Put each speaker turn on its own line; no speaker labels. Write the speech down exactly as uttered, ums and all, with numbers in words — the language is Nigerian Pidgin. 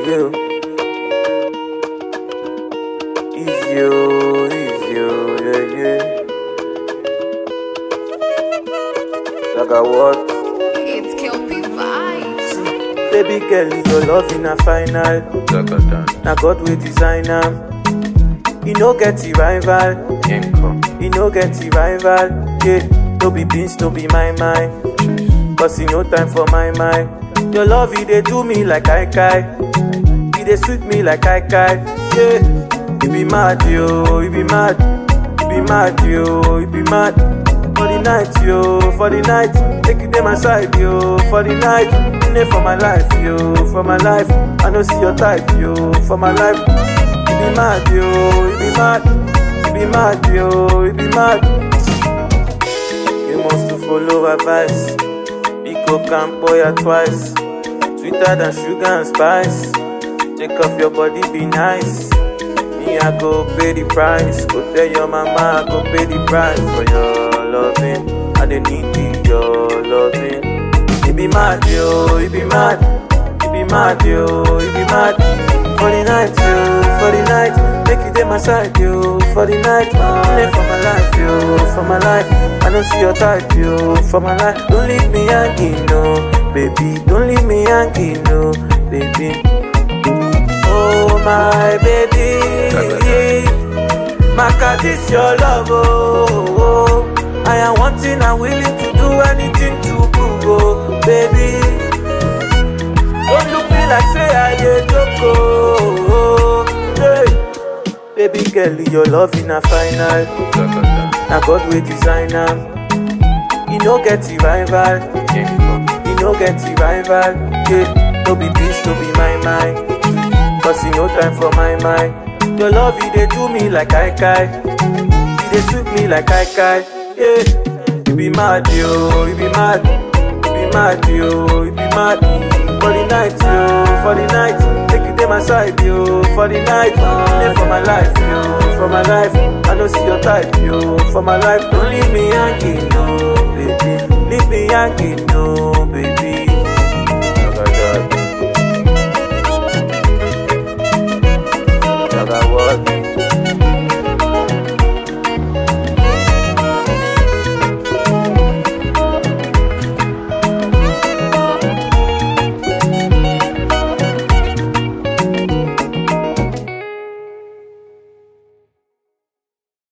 you. Easy, oh, easy, oh, yeah, yeah. Like a what?
It's Kelpie Vibes.
Baby girl, your love in a final. Now God will design am. You no get the rival. You no get the rival. Yeah, no be beans, no be my mind. Cause you no time for my mind. Your love, it dey do me like I kai. It dey sweet me like I kai. Yeah, you be mad, yo, you be mad. You be mad, yo, you be mad. For the night, yo, for the night. Take you to my side, yo, for the night. In it for my life, yo, for my life. I don't see your type, yo, for my life. You be mad, yo, you be mad. You be mad, yo, you be mad. You must to follow advice. Pico Campoya twice. Sweeter than sugar and spice. Take off your body, be nice. Me, I go pay the price. Go tell your mama, I go pay the price for your loving. I don't need your loving. You be mad, yo, you be mad. You be mad, yo, you be mad. For the night, yo, for the night. Make you take my side, yo, for the night. Live for my life, yo, for my life. I don't see your type, yo, for my life. Don't leave me hanging, no, baby. Don't leave me hanging, no, baby. Oh, my baby. Maka, this your love, oh, oh. I am wanting and willing to do anything to prove, oh, baby. Don't look me like say I did joke, oh, hey. Baby girl, your love in a final. Now God will design am. You no get the rival. You no get the rival. Yeah, no be beast, no be my mind. Cause you no time for my mind. Your love, it dey do me like I kai. It dey sweet me like I kai. Yeah, you be mad, yo, you be mad. You be mad, yo, you be mad. For the night, yo, for the night. Take you to my side, yo, for the night. Live for my life, yo, for my life. I don't see your type, yo, for my life. Don't leave me hanging, no, baby. Leave me hanging, no,